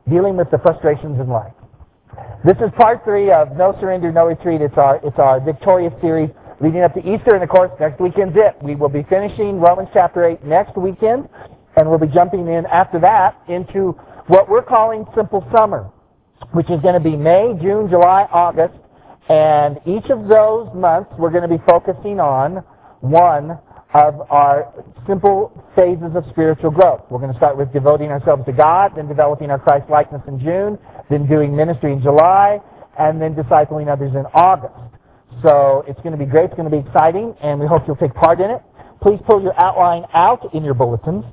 dealing with the frustrations in life. This is part 3 of No Surrender, No Retreat. It's our Victorious series leading up to Easter, and of course, next weekend's it. We will be finishing Romans chapter 8 next weekend, and we'll be jumping in after that into what we're calling Simple Summer, which is going to be May, June, July, August, and each of those months we're going to be focusing on one of our simple phases of spiritual growth. We're going to start with devoting ourselves to God, then developing our Christ likeness in June, then doing ministry in July, and then discipling others in August. So it's going to be great, it's going to be exciting, and we hope you'll take part in it. Please pull your outline out in your bulletins,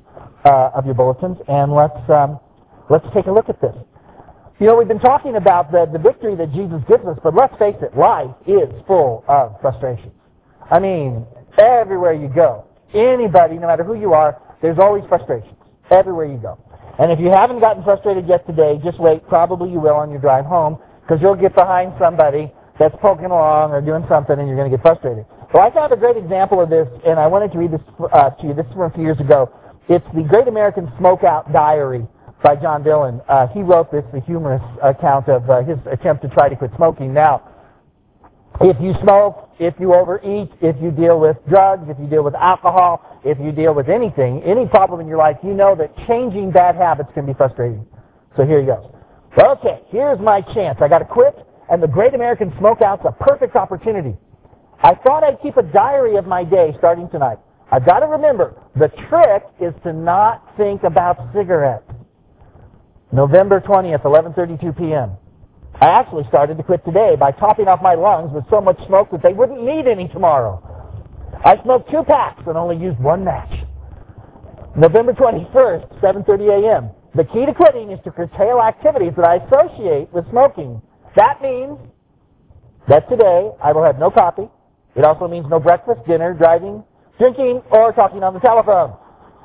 and let's take a look at this. You know, we've been talking about the victory that Jesus gives us, but let's face it, life is full of frustrations. I mean, everywhere you go, anybody, no matter who you are, there's always frustrations everywhere you go. And if you haven't gotten frustrated yet today, just wait. Probably you will on your drive home, because you'll get behind somebody that's poking along or doing something, and you're going to get frustrated. Well, I found a great example of this, and I wanted to read this to you. This is from a few years ago. It's the Great American Smokeout Diary by John Dillon. He wrote this, the humorous account of his attempt to try to quit smoking. Now, if you smoke, if you overeat, if you deal with drugs, if you deal with alcohol, if you deal with anything, any problem in your life, you know that changing bad habits can be frustrating. So here you go. Well, okay, here's my chance. I got to quit, and the Great American Smokeout's a perfect opportunity. I thought I'd keep a diary of my day starting tonight. I've got to remember, the trick is to not think about cigarettes. November 20th, 11:32 p.m. I actually started to quit today by topping off my lungs with so much smoke that they wouldn't need any tomorrow. I smoked 2 packs and only used 1 match. November 21st, 7:30 a.m. The key to quitting is to curtail activities that I associate with smoking. That means that today I will have no coffee. It also means no breakfast, dinner, driving, drinking, or talking on the telephone.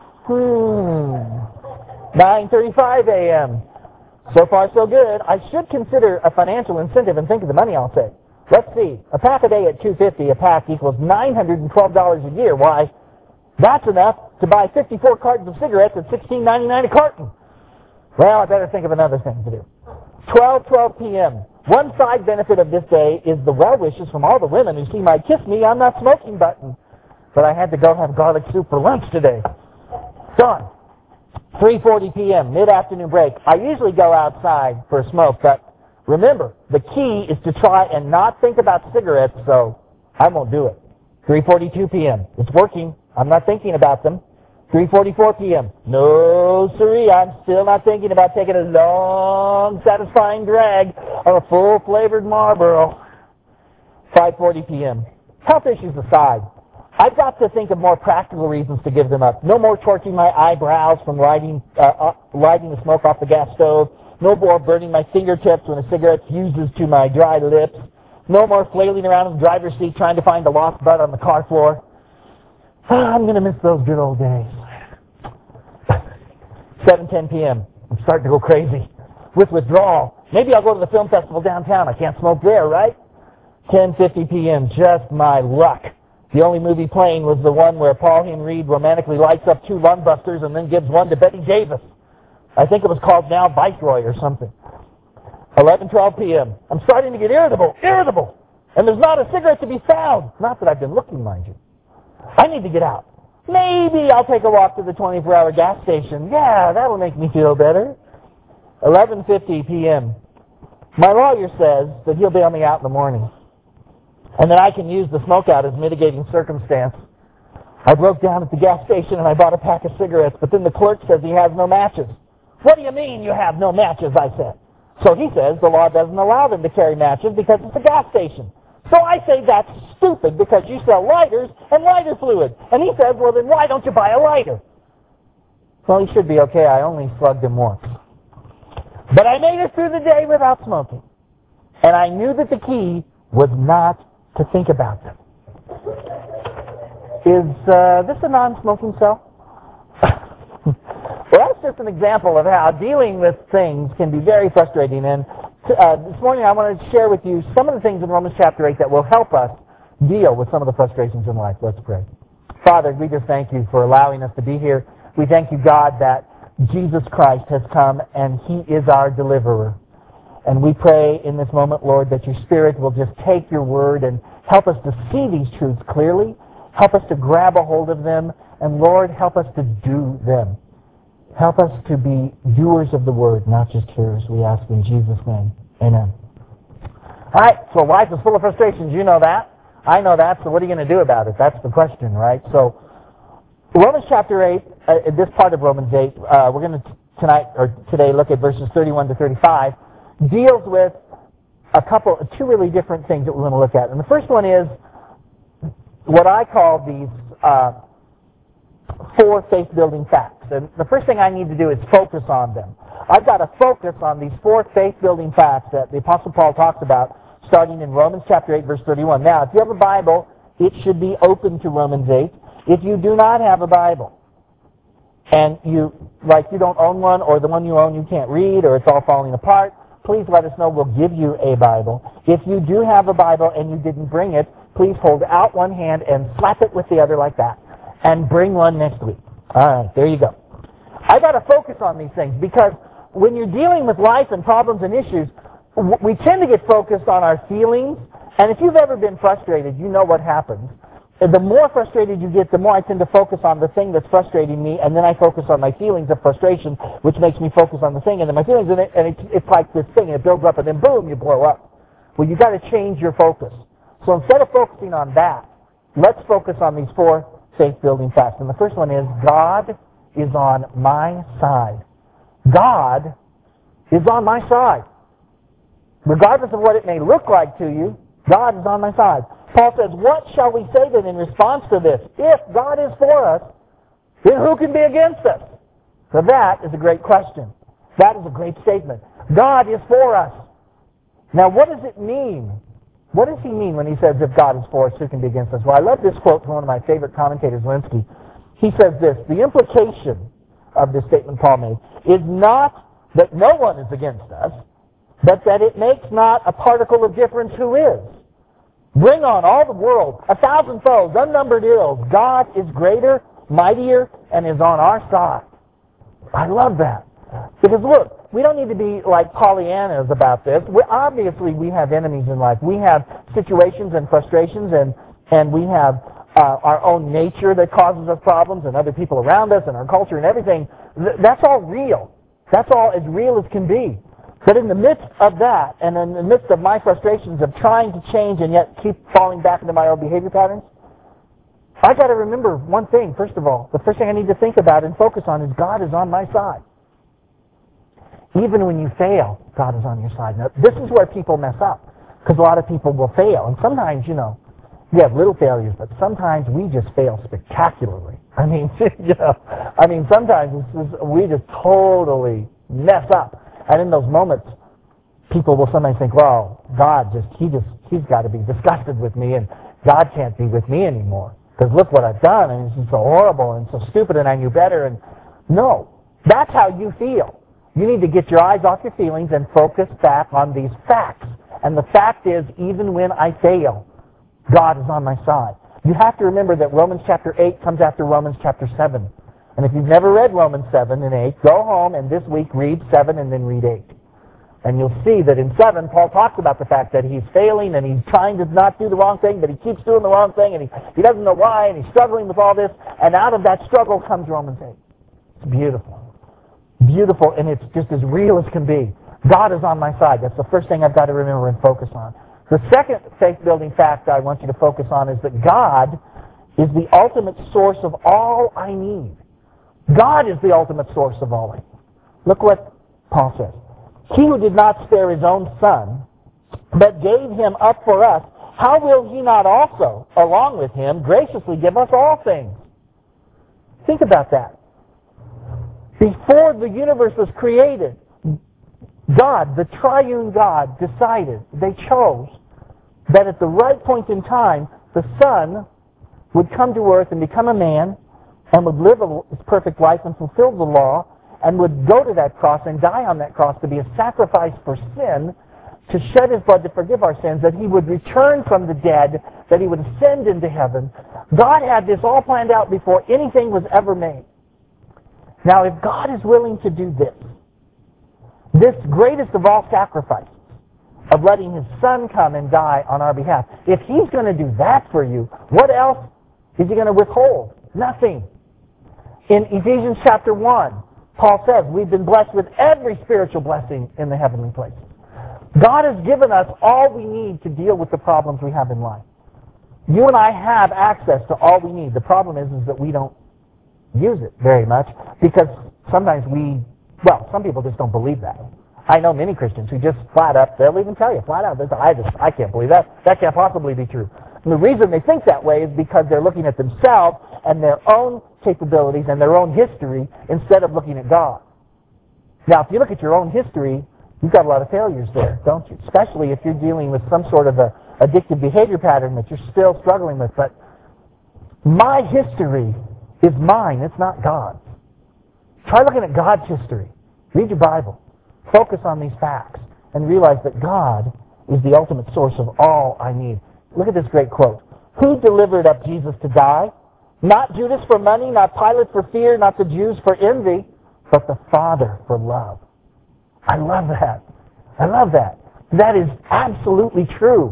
9:35 a.m. So far, so good. I should consider a financial incentive and think of the money I'll save. Let's see. A pack a day at $2.50 a pack equals $912 a year. Why, that's enough to buy 54 cartons of cigarettes at $16.99 a carton. Well, I better think of another thing to do. 12:12 p.m. One side benefit of this day is the well wishes from all the women who see my "Kiss Me, I'm Not Smoking" button. But I had to go have garlic soup for lunch today. Done. 3:40 p.m., mid-afternoon break. I usually go outside for a smoke, but remember, the key is to try and not think about cigarettes, so I won't do it. 3:42 p.m. It's working. I'm not thinking about them. 3:44 p.m. No, siree, I'm still not thinking about taking a long, satisfying drag on a full-flavored Marlboro. 5:40 p.m. Health issues aside, I've got to think of more practical reasons to give them up. No more torching my eyebrows from lighting the smoke off the gas stove. No more burning my fingertips when a cigarette fuses to my dry lips. No more flailing around in the driver's seat trying to find the lost butt on the car floor. I'm going to miss those good old days. 7:10 p.m. I'm starting to go crazy with withdrawal. Maybe I'll go to the film festival downtown. I can't smoke there, right? 10:50 p.m. Just my luck. The only movie playing was the one where Paul Henry Reed romantically lights up 2 lungbusters and then gives one to Betty Davis. I think it was called Now Viceroy or something. 11:12 p.m. I'm starting to get irritable. And there's not a cigarette to be found. Not that I've been looking, mind you. I need to get out. Maybe I'll take a walk to the 24-hour gas station. Yeah, that'll make me feel better. 11:50 p.m. My lawyer says that he'll bail me out in the morning, and that I can use the smokeout as mitigating circumstance. I broke down at the gas station and I bought a pack of cigarettes, but then the clerk says he has no matches. What do you mean you have no matches, I said. So he says the law doesn't allow them to carry matches because it's a gas station. So I say that's stupid because you sell lighters and lighter fluid. And he says, well, then why don't you buy a lighter? Well, he should be okay. I only slugged him once. But I made it through the day without smoking. And I knew that the key was not to think about them. Is this a non-smoking cell? Well, that's just an example of how dealing with things can be very frustrating. And this morning I wanted to share with you some of the things in Romans chapter 8 that will help us deal with some of the frustrations in life. Let's pray. Father, we just thank you for allowing us to be here. We thank you, God, that Jesus Christ has come and He is our deliverer. And we pray in this moment, Lord, that your Spirit will just take your word and help us to see these truths clearly, help us to grab a hold of them, and Lord, help us to do them. Help us to be doers of the word, not just hearers, we ask in Jesus' name. Amen. All right, so life is full of frustrations. You know that. I know that, so what are you going to do about it? That's the question, right? So, Romans chapter 8, this part of Romans 8, we're going to today look at verses 31 to 35, deals with two really different things that we're going to look at. And the first one is what I call these 4 faith-building facts. And the first thing I need to do is focus on them. I've got to focus on these 4 faith-building facts that the Apostle Paul talks about, starting in Romans chapter 8, verse 31. Now, if you have a Bible, it should be open to Romans 8. If you do not have a Bible, and you don't own one, or the one you own you can't read, or it's all falling apart, please let us know. We'll give you a Bible. If you do have a Bible and you didn't bring it, please hold out one hand and slap it with the other like that, and bring one next week. All right, there you go. I've got to focus on these things, because when you're dealing with life and problems and issues, we tend to get focused on our feelings, and if you've ever been frustrated, you know what happens. The more frustrated you get, the more I tend to focus on the thing that's frustrating me, and then I focus on my feelings of frustration, which makes me focus on the thing, and then my feelings, and it's like this thing, and it builds up, and then boom, you blow up. Well, you've got to change your focus. So instead of focusing on that, let's focus on these 4 faith-building facts. And the first one is, God is on my side. God is on my side. Regardless of what it may look like to you, God is on my side. Paul says, what shall we say then in response to this? If God is for us, then who can be against us? So that is a great question. That is a great statement. God is for us. Now, what does it mean? What does he mean when he says, if God is for us, who can be against us? Well, I love this quote from one of my favorite commentators, Linsky. He says this, the implication of this statement Paul made is not that no one is against us, but that it makes not a particle of difference who is. Bring on all the world, 1,000 foes, unnumbered ills. God is greater, mightier, and is on our side. I love that. Because look, we don't need to be like Pollyannas about this. Obviously, we have enemies in life. We have situations and frustrations, and we have our own nature that causes us problems, and other people around us, and our culture and everything. That's all real. That's all as real as can be. But in the midst of that, and in the midst of my frustrations of trying to change and yet keep falling back into my old behavior patterns, I got to remember one thing, first of all. The first thing I need to think about and focus on is God is on my side. Even when you fail, God is on your side. Now, this is where people mess up, because a lot of people will fail. And sometimes, we have little failures, but sometimes we just fail spectacularly. Sometimes we just totally mess up. And in those moments, people will sometimes think, well, God he's got to be disgusted with me, and God can't be with me anymore. Because look what I've done, and it's so horrible, and so stupid, and I knew better. And no, that's how you feel. You need to get your eyes off your feelings and focus back on these facts. And the fact is, even when I fail, God is on my side. You have to remember that Romans chapter 8 comes after Romans chapter 7. And if you've never read Romans 7 and 8, go home and this week read 7 and then read 8. And you'll see that in 7, Paul talks about the fact that he's failing and he's trying to not do the wrong thing, but he keeps doing the wrong thing, and he doesn't know why, and he's struggling with all this. And out of that struggle comes Romans 8. It's beautiful. Beautiful, and it's just as real as can be. God is on my side. That's the first thing I've got to remember and focus on. The second faith-building fact I want you to focus on is that God is the ultimate source of all I need. God is the ultimate source of all I need. Look what Paul says. He who did not spare his own son, but gave him up for us, how will he not also, along with him, graciously give us all things? Think about that. Before the universe was created, God, the triune God, decided, they chose, that at the right point in time, the Son would come to earth and become a man, and would live his perfect life and fulfill the law, and would go to that cross and die on that cross to be a sacrifice for sin, to shed his blood to forgive our sins, that he would return from the dead, that he would ascend into heaven. God had this all planned out before anything was ever made. Now, if God is willing to do this greatest of all sacrifices, of letting His Son come and die on our behalf, if He's going to do that for you, what else is He going to withhold? Nothing. In Ephesians chapter 1, Paul says, we've been blessed with every spiritual blessing in the heavenly places. God has given us all we need to deal with the problems we have in life. You and I have access to all we need. The problem is that we don't use it very much because sometimes some people just don't believe that. I know many Christians who just flat up, they'll even tell you flat out, I can't believe that. That can't possibly be true. And the reason they think that way is because they're looking at themselves and their own capabilities and their own history instead of looking at God. Now, if you look at your own history, you've got a lot of failures there, don't you? Especially if you're dealing with some sort of a addictive behavior pattern that you're still struggling with. But my history is mine. It's not God's. Try looking at God's history. Read your Bible. Focus on these facts and realize that God is the ultimate source of all I need. Look at this great quote. Who delivered up Jesus to die? Not Judas for money, not Pilate for fear, not the Jews for envy, but the Father for love. I love that. I love that. That is absolutely true.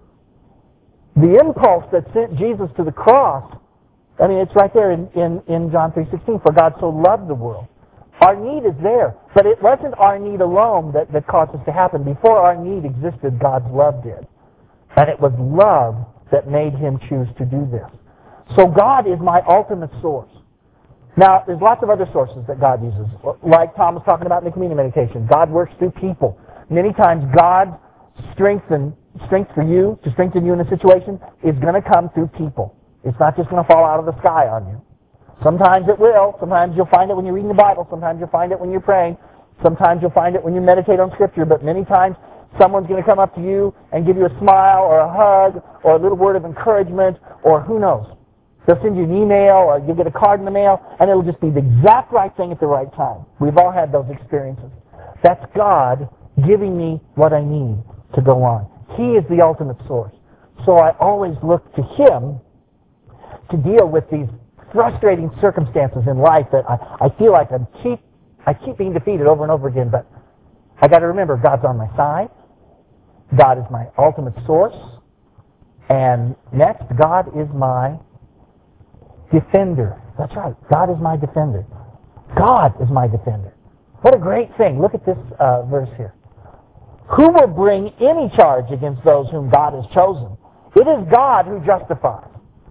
The impulse that sent Jesus to the cross, it's right there in John 3:16, for God so loved the world. Our need is there, but it wasn't our need alone that caused this to happen. Before our need existed, God's love did. And it was love that made Him choose to do this. So God is my ultimate source. Now, there's lots of other sources that God uses. Like Tom was talking about in the communion meditation. God works through people. Many times God's strength for you, to strengthen you in a situation, is going to come through people. It's not just going to fall out of the sky on you. Sometimes it will. Sometimes you'll find it when you're reading the Bible. Sometimes you'll find it when you're praying. Sometimes you'll find it when you meditate on Scripture. But many times someone's going to come up to you and give you a smile or a hug or a little word of encouragement or who knows. They'll send you an email or you'll get a card in the mail and it'll just be the exact right thing at the right time. We've all had those experiences. That's God giving me what I need to go on. He is the ultimate source. So I always look to Him to deal with these frustrating circumstances in life that I feel like I keep being defeated over and over again, but I got to remember God's on my side. God is my ultimate source. And next, God is my defender. That's right. God is my defender. God is my defender. What a great thing. Look at this verse here. Who will bring any charge against those whom God has chosen? It is God who justifies.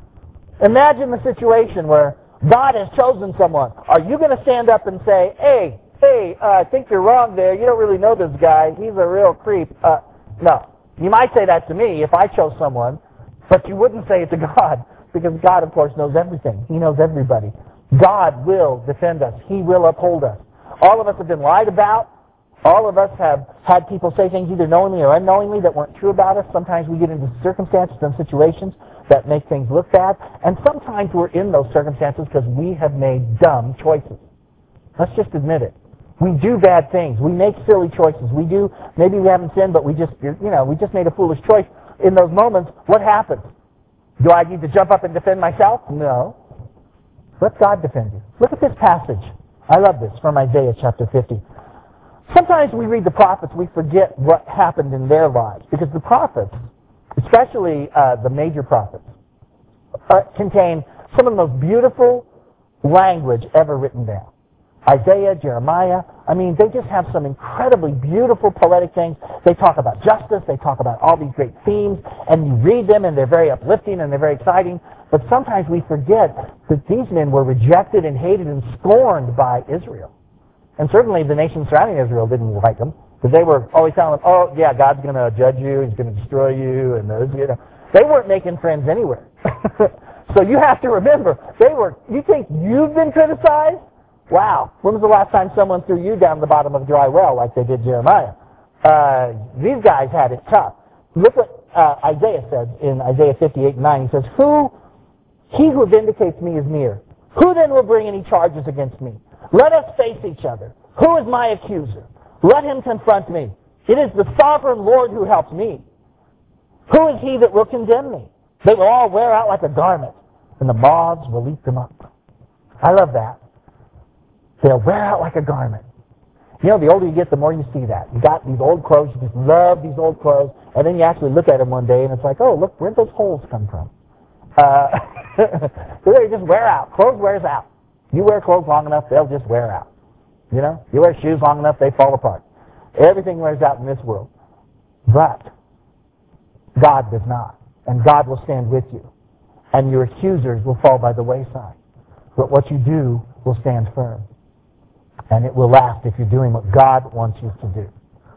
Imagine the situation where God has chosen someone. Are you going to stand up and say, hey, I think you're wrong there. You don't really know this guy. He's a real creep. No. You might say that to me if I chose someone, but you wouldn't say it to God because God, of course, knows everything. He knows everybody. God will defend us. He will uphold us. All of us have been lied about. All of us have had people say things either knowingly or unknowingly that weren't true about us. Sometimes we get into circumstances and situations that make things look bad. And sometimes we're in those circumstances because we have made dumb choices. Let's just admit it. We do bad things. We make silly choices. Maybe we haven't sinned, but we just made a foolish choice. In those moments, what happens? Do I need to jump up and defend myself? No. Let God defend you. Look at this passage. I love this from Isaiah chapter 50. Sometimes we read the prophets, we forget what happened in their lives. Because the prophets, especially the major prophets, contain some of the most beautiful language ever written down. Isaiah, Jeremiah, they just have some incredibly beautiful poetic things. They talk about justice, they talk about all these great themes, and you read them and they're very uplifting and they're very exciting. But sometimes we forget that these men were rejected and hated and scorned by Israel. And certainly the nations surrounding Israel didn't like them, because they were always telling them, oh yeah, God's going to judge you, He's going to destroy you, and they weren't making friends anywhere. So you have to remember, you think you've been criticized? Wow, when was the last time someone threw you down the bottom of a dry well like they did Jeremiah? These guys had it tough. Look what Isaiah says in Isaiah 58:9. He says, He who vindicates me is near. Who then will bring any charges against me? Let us face each other. Who is my accuser? Let him confront me. It is the sovereign Lord who helps me. Who is he that will condemn me? They will all wear out like a garment, and the moths will eat them up. I love that. They'll wear out like a garment. You know, the older you get, the more you see that. You got these old clothes, you just love these old clothes, and then you actually look at them one day, and it's like, oh, look, where'd those holes come from? So they just wear out. Clothes wears out. You wear clothes long enough, they'll just wear out. You know, you wear shoes long enough, they fall apart. Everything wears out in this world. But God does not. And God will stand with you. And your accusers will fall by the wayside. But what you do will stand firm. And it will last if you're doing what God wants you to do.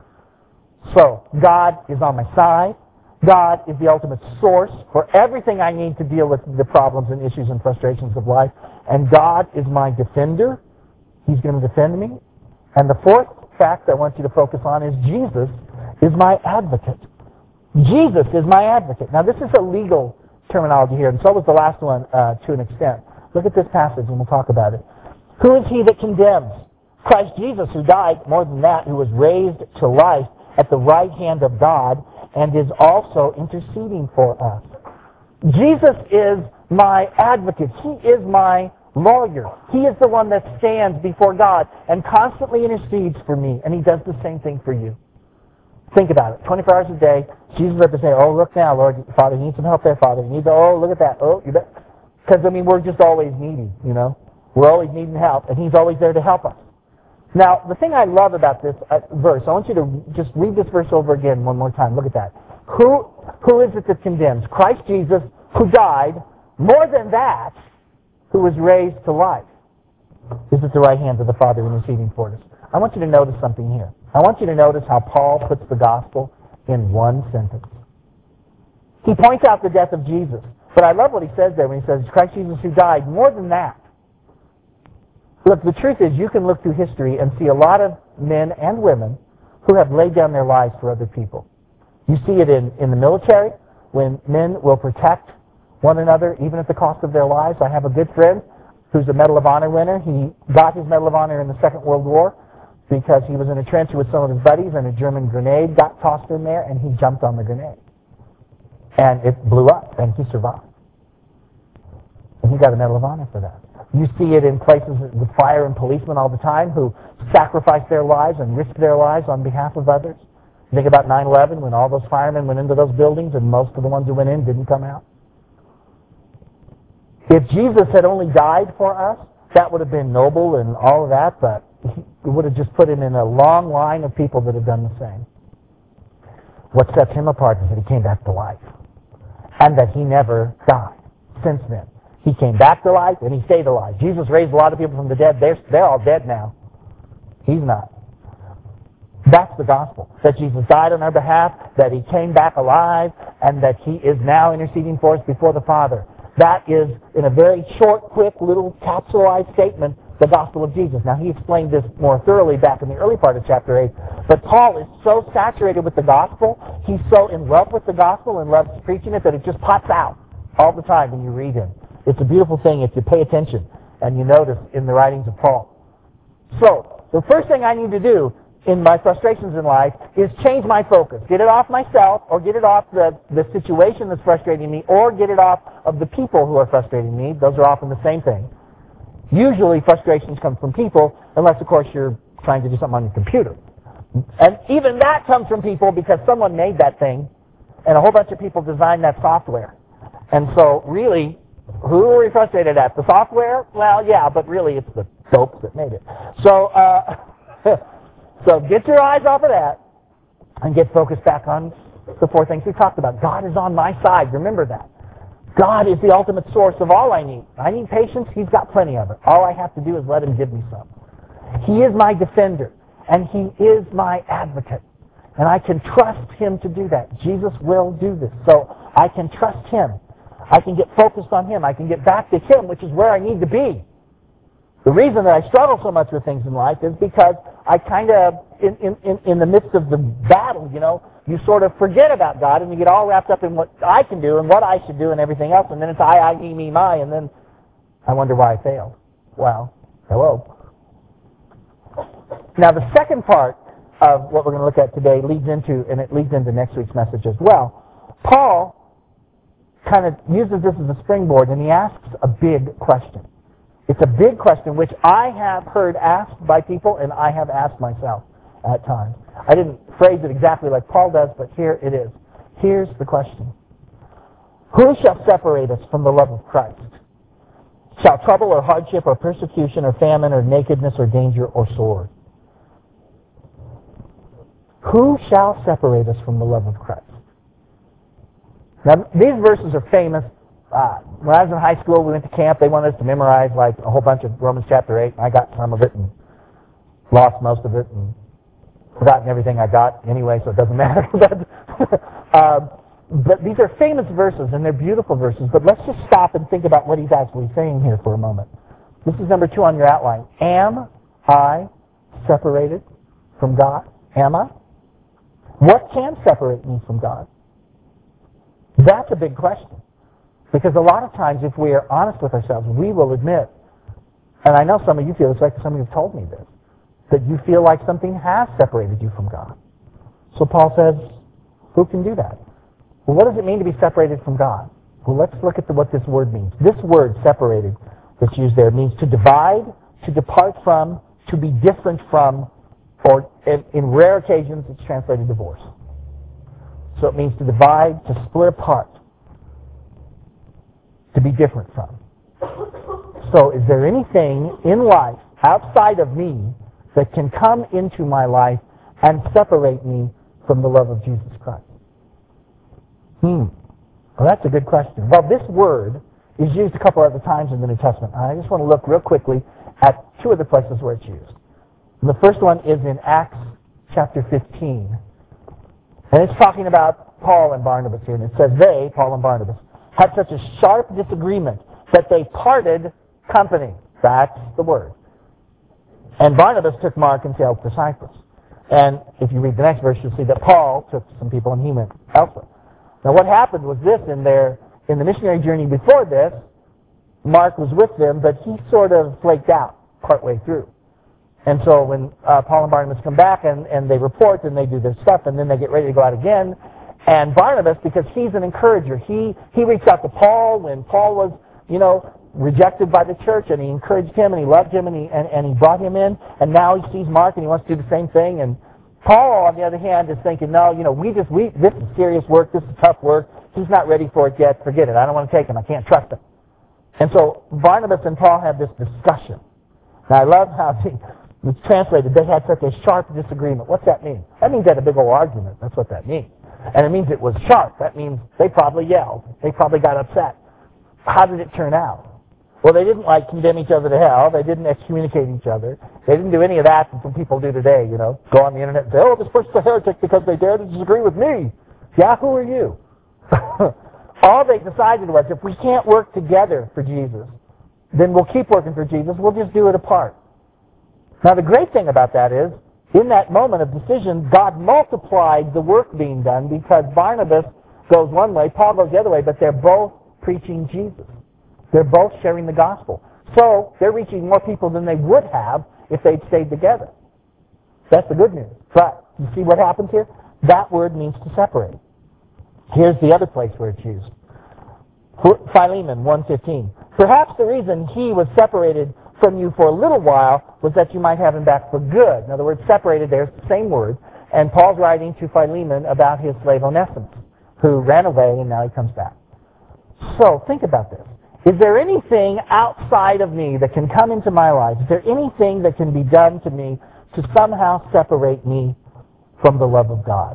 So, God is on my side. God is the ultimate source for everything I need to deal with the problems and issues and frustrations of life. And God is my defender. He's going to defend me. And the fourth fact I want you to focus on is Jesus is my advocate. Jesus is my advocate. Now, this is a legal terminology here, and so was the last one to an extent. Look at this passage, and we'll talk about it. Who is he that condemns? Christ Jesus, who died, more than that, who was raised to life at the right hand of God, and is also interceding for us. Jesus is my advocate. He is my lawyer. He is the one that stands before God and constantly intercedes for me, and He does the same thing for you. Think about it. 24 hours a day, Jesus would have to say, oh, look now, Lord, Father, you need some help there, Father. You need to, oh, look at that. Oh, you bet. Because, I mean, we're just always needy, you know. We're always needing help, and He's always there to help us. Now, the thing I love about this verse, I want you to just read this verse over again one more time. Look at that. Who is it that condemns? Christ Jesus, who died, more than that, who was raised to life, is at the right hand of the Father interceding for us. I want you to notice something here. I want you to notice how Paul puts the gospel in one sentence. He points out the death of Jesus. But I love what he says there when he says, Christ Jesus who died, more than that. Look, the truth is you can look through history and see a lot of men and women who have laid down their lives for other people. You see it in the military, when men will protect one another even at the cost of their lives. I have a good friend who's a Medal of Honor winner. He got his Medal of Honor in the Second World War because he was in a trench with some of his buddies and a German grenade got tossed in there and he jumped on the grenade. And it blew up and he survived. And he got a Medal of Honor for that. You see it in places with fire and policemen all the time who sacrifice their lives and risk their lives on behalf of others. Think about 9/11 when all those firemen went into those buildings and most of the ones who went in didn't come out. If Jesus had only died for us, that would have been noble and all of that, but it would have just put him in a long line of people that have done the same. What sets him apart is that he came back to life and that he never died since then. He came back to life and he stayed alive. Jesus raised a lot of people from the dead. They're all dead now. He's not. That's the gospel. That Jesus died on our behalf, that He came back alive, and that He is now interceding for us before the Father. That is, in a very short, quick, little capsulized statement, the gospel of Jesus. Now, he explained this more thoroughly back in the early part of chapter 8, but Paul is so saturated with the gospel, he's so in love with the gospel and loves preaching it that it just pops out all the time when you read him. It's a beautiful thing if you pay attention and you notice in the writings of Paul. So, the first thing I need to do in my frustrations in life is change my focus. Get it off myself, or get it off the situation that's frustrating me, or get it off of the people who are frustrating me. Those are often the same thing. Usually frustrations come from people, unless, of course, you're trying to do something on your computer. And even that comes from people because someone made that thing, and a whole bunch of people designed that software. And so, really, who are we frustrated at? The software? Well, yeah, but really it's the dopes that made it. So, so get your eyes off of that and get focused back on the four things we talked about. God is on my side. Remember that. God is the ultimate source of all I need. I need patience. He's got plenty of it. All I have to do is let Him give me some. He is my defender, and He is my advocate. And I can trust Him to do that. Jesus will do this. So I can trust Him. I can get focused on Him. I can get back to Him, which is where I need to be. The reason that I struggle so much with things in life is because I kind of, in the midst of the battle, you know, you sort of forget about God and you get all wrapped up in what I can do and what I should do and everything else, and then it's I, me, my, and then I wonder why I failed. Well, hello. Now, the second part of what we're going to look at today leads into, and it leads into next week's message as well. Paul kind of uses this as a springboard, and he asks a big question. It's a big question which I have heard asked by people and I have asked myself at times. I didn't phrase it exactly like Paul does, but here it is. Here's the question. Who shall separate us from the love of Christ? Shall trouble or hardship or persecution or famine or nakedness or danger or sword? Who shall separate us from the love of Christ? Now, these verses are famous. When I was in high school, we went to camp. They wanted us to memorize like a whole bunch of Romans chapter 8. And I got some of it and lost most of it and forgotten everything I got anyway, so it doesn't matter. But these are famous verses, and they're beautiful verses. But let's just stop and think about what he's actually saying here for a moment. This is number 2 on your outline. Am I separated from God? Am I? What can separate me from God? That's a big question. Because a lot of times, if we are honest with ourselves, we will admit, and I know some of you feel this way, some of you have told me this, that you feel like something has separated you from God. So Paul says, who can do that? Well, what does it mean to be separated from God? Well, let's look at what this word means. This word, separated, that's used there, means to divide, to depart from, to be different from, or in rare occasions, it's translated divorce. So it means to divide, to split apart, to be different from. So is there anything in life outside of me that can come into my life and separate me from the love of Jesus Christ? Well, that's a good question. Well, this word is used a couple other times in the New Testament. I just want to look real quickly at 2 other places where it's used. And the first one is in Acts chapter 15. And it's talking about Paul and Barnabas here. And it says they, Paul and Barnabas, had such a sharp disagreement that they parted company. That's the word. And Barnabas took Mark and sailed for Cyprus. And if you read the next verse, you'll see that Paul took some people and he went elsewhere. Now what happened was this, in the missionary journey before this, Mark was with them, but he sort of flaked out partway through. And so when Paul and Barnabas come back and they report and they do their stuff and then they get ready to go out again, and Barnabas, because he's an encourager, he reached out to Paul when Paul was, rejected by the church, and he encouraged him and he loved him and he brought him in, and now he sees Mark and he wants to do the same thing. And Paul, on the other hand, is thinking, no, this is serious work, this is tough work, he's not ready for it yet, forget it, I don't want to take him, I can't trust him. And so Barnabas and Paul have this discussion. Now I love how it's translated, they had such a sharp disagreement. What's that mean? That means they had a big old argument, that's what that means. And it means it was sharp, that means they probably yelled, they probably got upset. How did it turn out? Well, they didn't condemn each other to hell. They didn't excommunicate each other. They didn't do any of that that people do today, Go on the internet and say, oh, this person's a heretic because they dare to disagree with me. Yeah, who are you? All they decided was, if we can't work together for Jesus, then we'll keep working for Jesus. We'll just do it apart. Now, the great thing about that is, in that moment of decision, God multiplied the work being done because Barnabas goes one way, Paul goes the other way, but they're both preaching Jesus. They're both sharing the gospel. So they're reaching more people than they would have if they'd stayed together. That's the good news. But you see what happens here? That word means to separate. Here's the other place where it's used. Philemon 1:15. Perhaps the reason he was separated from you for a little while was that you might have him back for good. In other words, separated, there's the same word. And Paul's writing to Philemon about his slave Onesimus, who ran away and now he comes back. So think about this. Is there anything outside of me that can come into my life? Is there anything that can be done to me to somehow separate me from the love of God?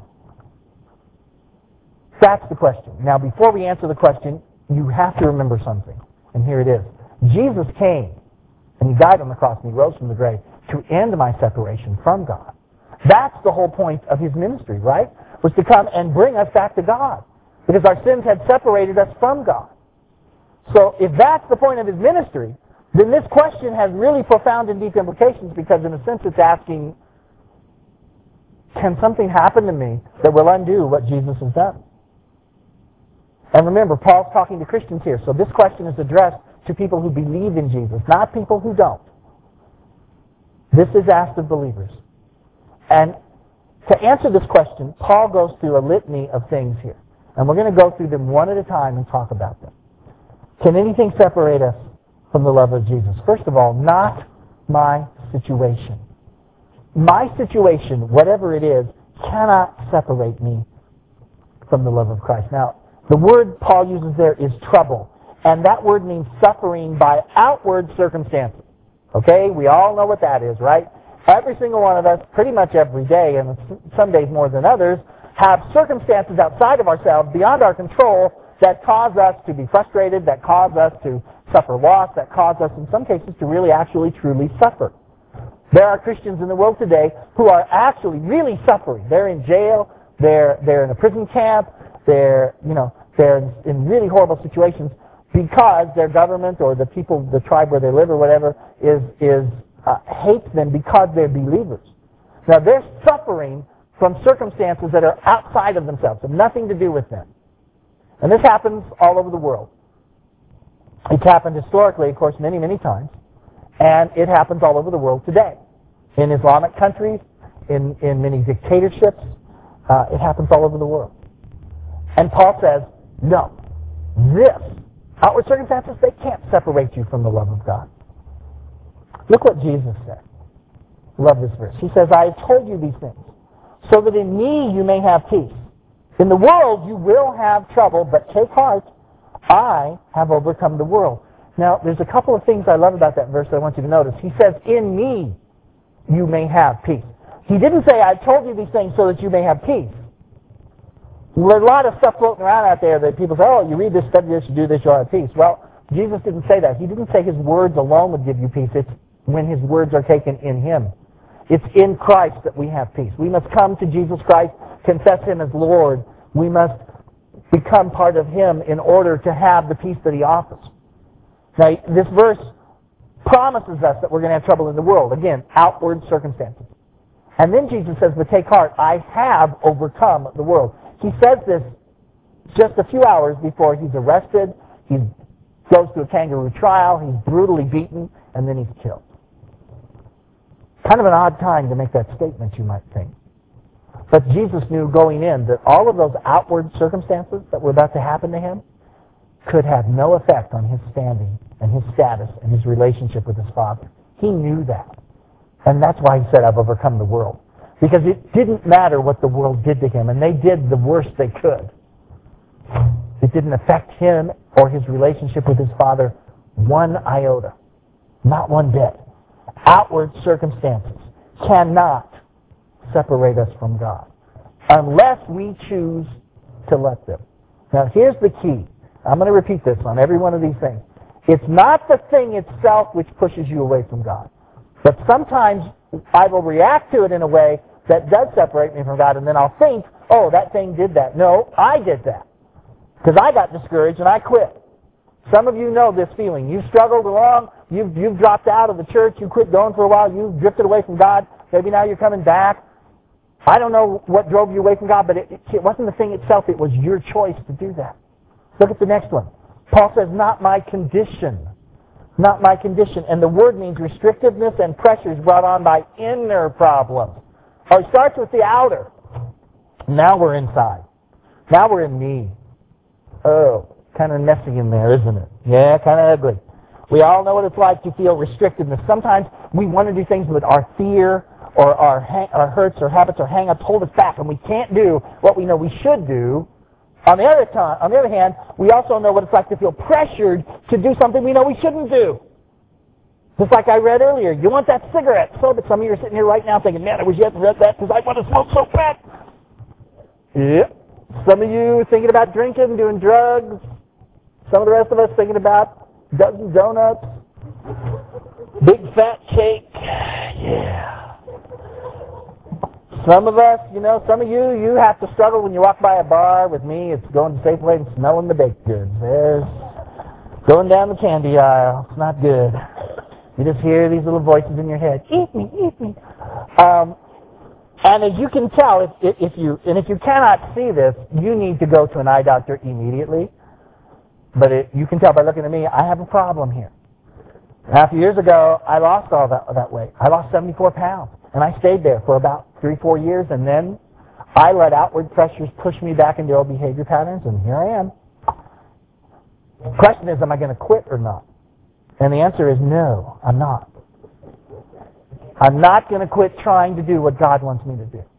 That's the question. Now, before we answer the question, you have to remember something. And here it is. Jesus came, and he died on the cross, and he rose from the grave to end my separation from God. That's the whole point of his ministry, right? Was to come and bring us back to God. Because our sins had separated us from God. So if that's the point of his ministry, then this question has really profound and deep implications, because in a sense it's asking, can something happen to me that will undo what Jesus has done? And remember, Paul's talking to Christians here, so this question is addressed to people who believe in Jesus, not people who don't. This is asked of believers. And to answer this question, Paul goes through a litany of things here. And we're going to go through them one at a time and talk about them. Can anything separate us from the love of Jesus? First of all, not my situation. My situation, whatever it is, cannot separate me from the love of Christ. Now, the word Paul uses there is trouble. And that word means suffering by outward circumstances. Okay? We all know what that is, right? Every single one of us, pretty much every day, and some days more than others, have circumstances outside of ourselves, beyond our control, that cause us to be frustrated, that cause us to suffer loss, that cause us, in some cases, to really, actually, truly suffer. There are Christians in the world today who are actually really suffering. They're in jail, they're in a prison camp, they're in really horrible situations because their government or the people, the tribe where they live or whatever, hates them because they're believers. Now they're suffering from circumstances that are outside of themselves, have nothing to do with them. And this happens all over the world. It's happened historically, of course, many, many times. And it happens all over the world today. In Islamic countries, in many dictatorships, it happens all over the world. And Paul says, no, outward circumstances, they can't separate you from the love of God. Look what Jesus said. Love this verse. He says, I have told you these things, so that in me you may have peace. In the world you will have trouble, but take heart, I have overcome the world. Now, there's a couple of things I love about that verse that I want you to notice. He says, in me you may have peace. He didn't say, I've told you these things so that you may have peace. There's a lot of stuff floating around out there that people say, oh, you read this, study this, you do this, you'll have peace. Well, Jesus didn't say that. He didn't say his words alone would give you peace. It's when his words are taken in him. It's in Christ that we have peace. We must come to Jesus Christ, confess him as Lord. We must become part of him in order to have the peace that he offers. Now, this verse promises us that we're going to have trouble in the world. Again, outward circumstances. And then Jesus says, but take heart, I have overcome the world. He says this just a few hours before he's arrested, he goes to a kangaroo trial, he's brutally beaten, and then he's killed. Kind of an odd time to make that statement, you might think. But Jesus knew going in that all of those outward circumstances that were about to happen to him could have no effect on his standing and his status and his relationship with his Father. He knew that. And that's why he said, I've overcome the world. Because it didn't matter what the world did to him, and they did the worst they could. It didn't affect him or his relationship with his Father one iota. Not one bit. Outward circumstances cannot separate us from God unless we choose to let them. Now here's the key. I'm going to repeat this on every one of these things. It's not the thing itself which pushes you away from God. But sometimes I will react to it in a way that does separate me from God, and then I'll think, oh, that thing did that. No, I did that. Because I got discouraged and I quit. Some of you know this feeling. You've struggled along, you've dropped out of the church, you quit going for a while, you've drifted away from God, maybe now you're coming back. I don't know what drove you away from God, but it wasn't the thing itself, it was your choice to do that. Look at the next one. Paul says, not my condition. Not my condition. And the word means restrictiveness and pressures brought on by inner problems. Or it starts with the outer. Now we're inside. Now we're in me. Oh, kind of messy in there, isn't it? Yeah, kind of ugly. We all know what it's like to feel restrictiveness. Sometimes we want to do things with our fear or our hurts or habits or hang-ups hold us back, and we can't do what we know we should do. On the other hand, we also know what it's like to feel pressured to do something we know we shouldn't do. Just like I read earlier, you want that cigarette so bad. Some of you are sitting here right now thinking, man, I wish you hadn't read that because I want to smoke so bad. Yep. Some of you thinking about drinking, doing drugs. Some of the rest of us thinking about dozen donuts, big fat cake. Yeah. Some of us, some of you have to struggle when you walk by a bar. With me, it's going to Safeway and smelling the baked goods. There's going down the candy aisle. It's not good. You just hear these little voices in your head. Eat me, eat me. And as you can tell, if you cannot see this, you need to go to an eye doctor immediately. But you can tell by looking at me, I have a problem here. A few years ago, I lost all that weight. I lost 74 pounds. And I stayed there for about 3-4 years, and then I let outward pressures push me back into old behavior patterns, and here I am. The question is, am I going to quit or not? And the answer is no, I'm not. I'm not going to quit trying to do what God wants me to do.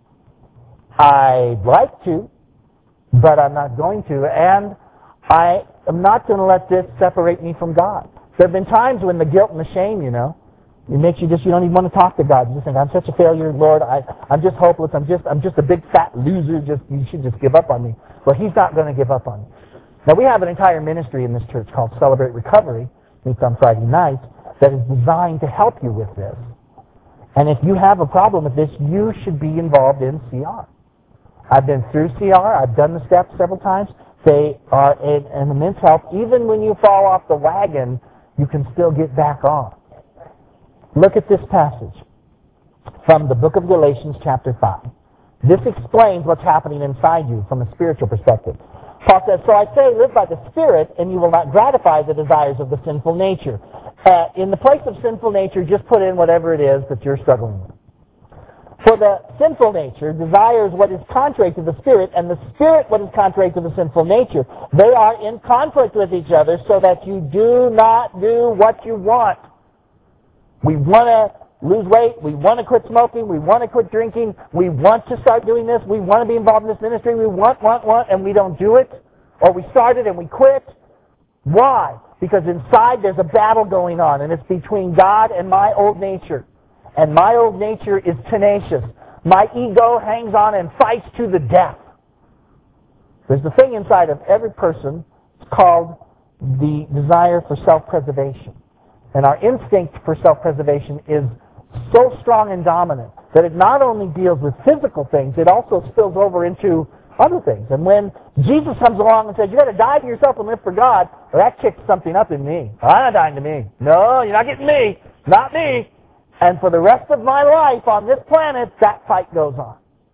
I'd like to, but I'm not going to. And I am not going to let this separate me from God. There have been times when the guilt and the shame, it makes you don't even want to talk to God. You just think, I'm such a failure, Lord. I'm just hopeless. I'm just a big fat loser. You should just give up on me. Well, He's not going to give up on you. Now, we have an entire ministry in this church called Celebrate Recovery, meets on Friday nights, that is designed to help you with this. And if you have a problem with this, you should be involved in CR. I've been through CR. I've done the steps several times. They are an immense help. Even when you fall off the wagon, you can still get back on. Look at this passage from the book of Galatians chapter 5. This explains what's happening inside you from a spiritual perspective. Paul says, so I say, live by the Spirit, and you will not gratify the desires of the sinful nature. In the place of sinful nature, just put in whatever it is that you're struggling with. For the sinful nature desires what is contrary to the Spirit, and the Spirit what is contrary to the sinful nature. They are in conflict with each other so that you do not do what you want. We want to lose weight. We want to quit smoking. We want to quit drinking. We want to start doing this. We want to be involved in this ministry. We want, and we don't do it. Or we started and we quit. Why? Because inside there's a battle going on, and it's between God and my old nature. And my old nature is tenacious. My ego hangs on and fights to the death. There's the thing inside of every person called the desire for self-preservation. And our instinct for self-preservation is so strong and dominant that it not only deals with physical things, it also spills over into other things. And when Jesus comes along and says, you got to die to yourself and live for God, well, that kicks something up in me. I'm not dying to me. No, you're not getting me. Not me. And for the rest of my life on this planet, that fight goes on.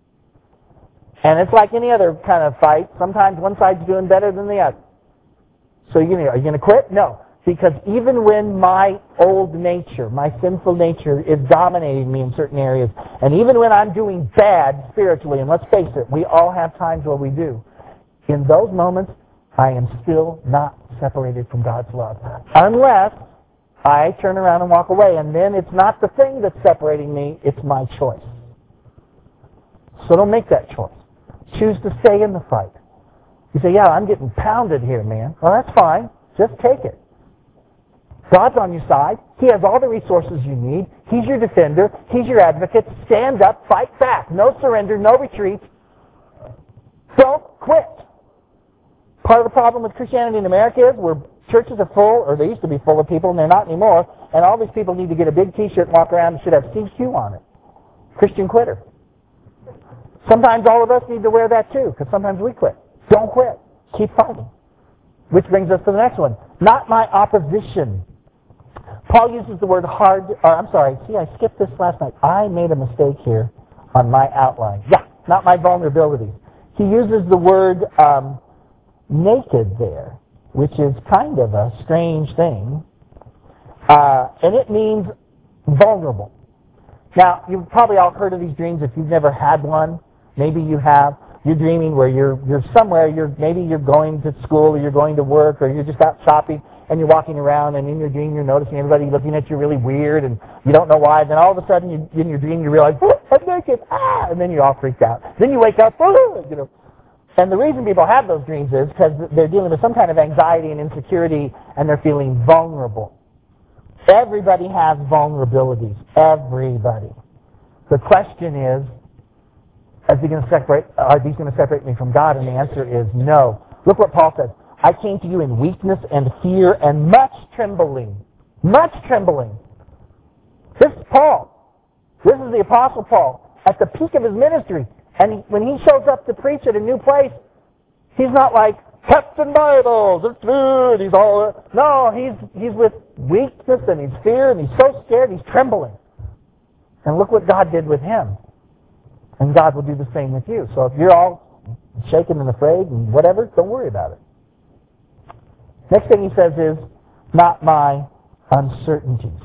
And it's like any other kind of fight. Sometimes one side's doing better than the other. So are you going to quit? No. Because even when my old nature, my sinful nature is dominating me in certain areas, and even when I'm doing bad spiritually, and let's face it, we all have times where we do, in those moments, I am still not separated from God's love. Unless I turn around and walk away, and then it's not the thing that's separating me, it's my choice. So don't make that choice. Choose to stay in the fight. You say, yeah, I'm getting pounded here, man. Well, that's fine. Just take it. God's on your side. He has all the resources you need. He's your defender. He's your advocate. Stand up. Fight back. No surrender. No retreat. Don't quit. Part of the problem with Christianity in America is where churches are full, or they used to be full of people, and they're not anymore, and all these people need to get a big T-shirt and walk around and should have CQ on it. Christian quitter. Sometimes all of us need to wear that too, because sometimes we quit. Don't quit. Keep fighting. Which brings us to the next one. Not my opposition. Paul uses the word I skipped this last night. I made a mistake here on my outline. Yeah, not my vulnerability. He uses the word naked there, which is kind of a strange thing. And it means vulnerable. Now, you've probably all heard of these dreams if you've never had one. Maybe you have. You're dreaming where you're somewhere, maybe you're going to school or you're going to work or you're just out shopping and you're walking around, and in your dream you're noticing everybody looking at you really weird and you don't know why. Then all of a sudden in your dream you realize, oh, I'm naked, and then you're all freaked out. Then you wake up, And the reason people have those dreams is because they're dealing with some kind of anxiety and insecurity and they're feeling vulnerable. Everybody has vulnerabilities. Everybody. The question is, are these going to separate me from God? And the answer is no. Look what Paul says. I came to you in weakness and fear and much trembling. Much trembling. This is Paul. This is the Apostle Paul at the peak of his ministry. And when he shows up to preach at a new place, he's not like, Captain Bibles, it's good, he's all... No, he's with weakness and he's fear and he's so scared, he's trembling. And look what God did with him. And God will do the same with you. So if you're all shaken and afraid and whatever, don't worry about it. Next thing he says is, not my uncertainties.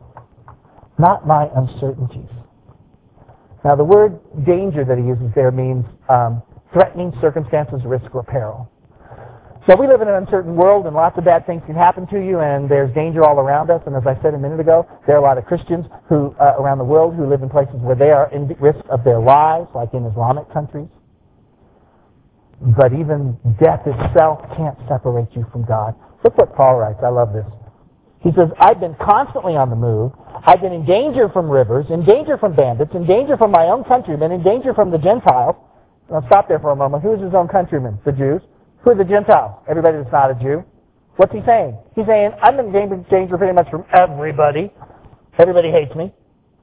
Not my uncertainties. Now the word danger that he uses there means threatening circumstances, risk, or peril. So we live in an uncertain world, and lots of bad things can happen to you, and there's danger all around us. And as I said a minute ago, there are a lot of Christians who around the world who live in places where they are in risk of their lives, like in Islamic countries. But even death itself can't separate you from God. Look what Paul writes. I love this. He says, I've been constantly on the move. I've been in danger from rivers, in danger from bandits, in danger from my own countrymen, in danger from the Gentiles. I'll stop there for a moment. Who's his own countrymen? The Jews. Who are the Gentiles? Everybody that's not a Jew. What's he saying? He's saying, I'm in danger pretty much from everybody. Everybody hates me.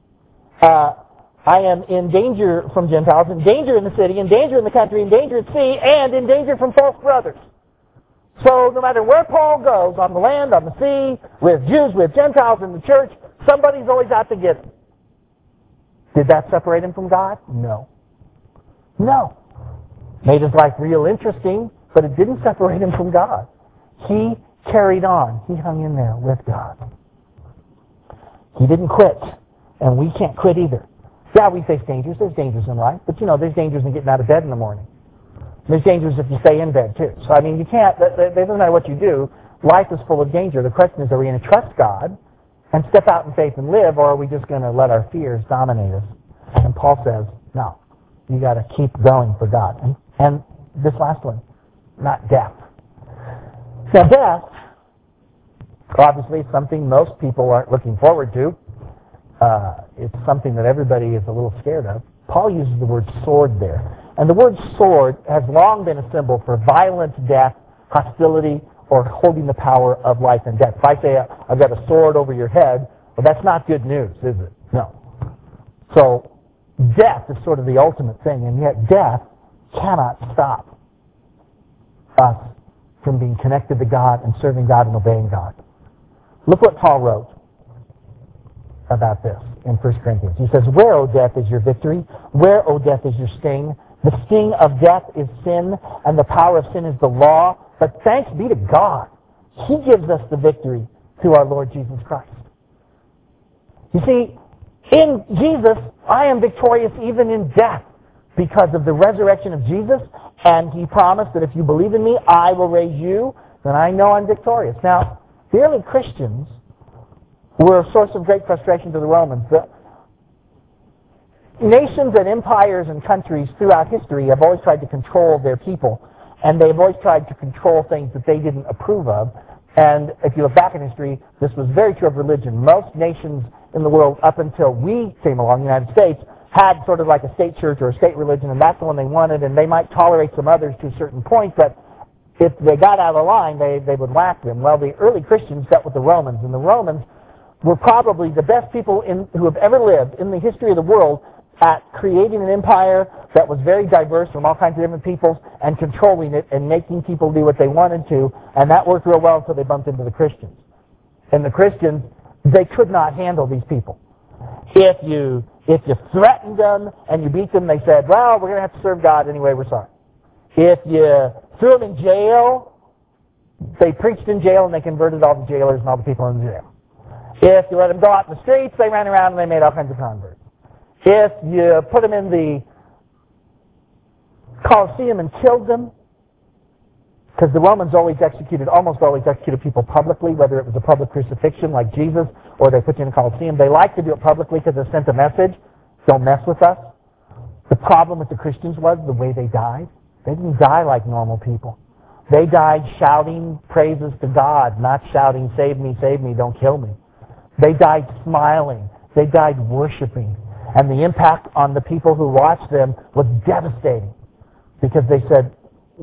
I am in danger from Gentiles, in danger in the city, in danger in the country, in danger at sea, and in danger from false brothers. So no matter where Paul goes, on the land, on the sea, with Jews, with Gentiles, in the church, somebody's always out to get him. Did that separate him from God? No. No. Made his life real interesting, but it didn't separate him from God. He carried on. He hung in there with God. He didn't quit, and we can't quit either. Yeah, we face dangers. There's dangers in life, but there's dangers in getting out of bed in the morning. There's dangers if you stay in bed, too. So, you can't, it doesn't matter what you do. Life is full of danger. The question is, are we going to trust God and step out in faith and live, or are we just going to let our fears dominate us? And Paul says, no, you got to keep going for God. And this last one, not death. Now, death, obviously, is something most people aren't looking forward to. It's something that everybody is a little scared of. Paul uses the word sword there. And the word sword has long been a symbol for violent death, hostility, or holding the power of life and death. If I say, I've got a sword over your head, well, that's not good news, is it? No. So, death is sort of the ultimate thing, and yet death cannot stop us from being connected to God and serving God and obeying God. Look what Paul wrote about this in 1 Corinthians. He says, where, O death, is your victory? Where, O death, is your sting? The sting of death is sin, and the power of sin is the law. But thanks be to God. He gives us the victory through our Lord Jesus Christ. You see, in Jesus, I am victorious even in death because of the resurrection of Jesus, and He promised that if you believe in me, I will raise you, then I know I'm victorious. Now, the early Christians were a source of great frustration to the Romans. The nations and empires and countries throughout history have always tried to control their people, and they've always tried to control things that they didn't approve of. And if you look back in history, this was very true of religion. Most nations in the world, up until we came along, the United States, had sort of like a state church or a state religion, and that's the one they wanted, and they might tolerate some others to a certain point, but if they got out of line, they would whack them. Well, the early Christians dealt with the Romans, and the Romans were probably the best people who have ever lived in the history of the world at creating an empire that was very diverse from all kinds of different peoples and controlling it and making people do what they wanted to, and that worked real well until they bumped into the Christians. And the Christians, they could not handle these people. If you threatened them and you beat them, they said, well, we're going to have to serve God anyway, we're sorry. If you threw them in jail, they preached in jail and they converted all the jailers and all the people in the jail. If you let them go out in the streets, they ran around and they made all kinds of converts. If you put them in the Colosseum and killed them, because the Romans almost always executed people publicly, whether it was a public crucifixion like Jesus, or they put you in a Colosseum. They like to do it publicly because it sent a message, don't mess with us. The problem with the Christians was the way they died. They didn't die like normal people. They died shouting praises to God, not shouting, save me, don't kill me. They died smiling. They died worshiping. And the impact on the people who watched them was devastating, because they said,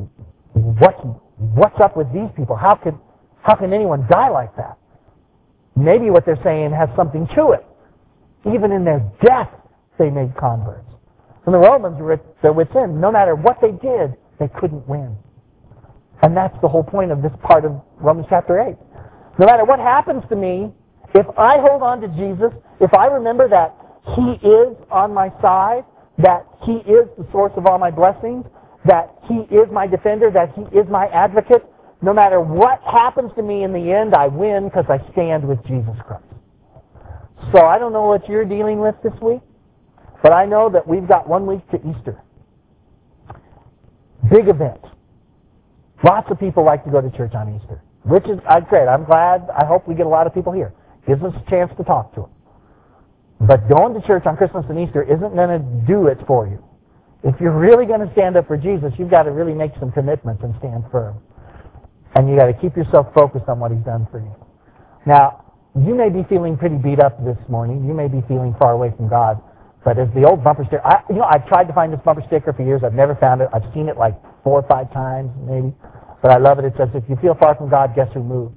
what's up with these people? How can anyone die like that? Maybe what they're saying has something to it. Even in their death, they made converts. And the Romans were at their wits' end. No matter what they did, they couldn't win. And that's the whole point of this part of Romans chapter 8. No matter what happens to me, if I hold on to Jesus, if I remember that He is on my side, that He is the source of all my blessings, that He is my defender, that He is my advocate, no matter what happens to me in the end, I win because I stand with Jesus Christ. So I don't know what you're dealing with this week, but I know that we've got 1 week to Easter. Big event. Lots of people like to go to church on Easter, which is great. I'm glad. I hope we get a lot of people here. Gives us a chance to talk to them. But going to church on Christmas and Easter isn't going to do it for you. If you're really going to stand up for Jesus, you've got to really make some commitments and stand firm. And you've got to keep yourself focused on what He's done for you. Now, you may be feeling pretty beat up this morning. You may be feeling far away from God. But as the old bumper sticker, I've tried to find this bumper sticker for years. I've never found it. I've seen it like 4 or 5 times, maybe. But I love it. It says, if you feel far from God, guess who moved?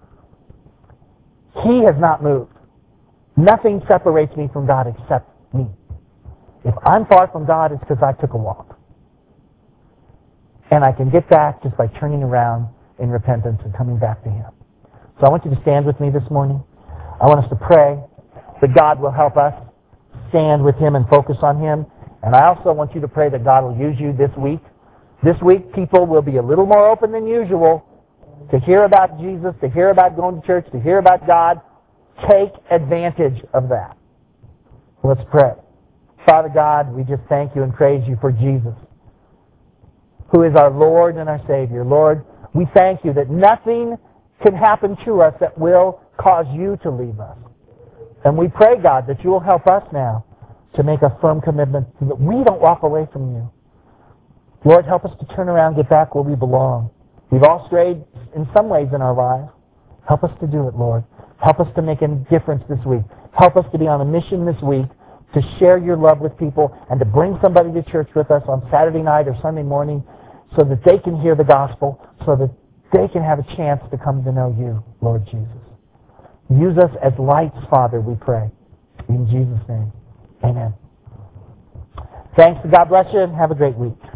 He has not moved. Nothing separates me from God except me. If I'm far from God, it's because I took a walk. And I can get back just by turning around in repentance and coming back to Him. So I want you to stand with me this morning. I want us to pray that God will help us stand with Him and focus on Him. And I also want you to pray that God will use you this week. This week, people will be a little more open than usual to hear about Jesus, to hear about going to church, to hear about God. Take advantage of that. Let's pray. Father God, we just thank You and praise You for Jesus, who is our Lord and our Savior. Lord, we thank You that nothing can happen to us that will cause You to leave us. And we pray, God, that You will help us now to make a firm commitment so that we don't walk away from You. Lord, help us to turn around, get back where we belong. We've all strayed in some ways in our lives. Help us to do it, Lord. Help us to make a difference this week. Help us to be on a mission this week to share Your love with people and to bring somebody to church with us on Saturday night or Sunday morning so that they can hear the gospel, so that they can have a chance to come to know You, Lord Jesus. Use us as lights, Father, we pray. In Jesus' name, amen. Thanks, God bless you, and have a great week.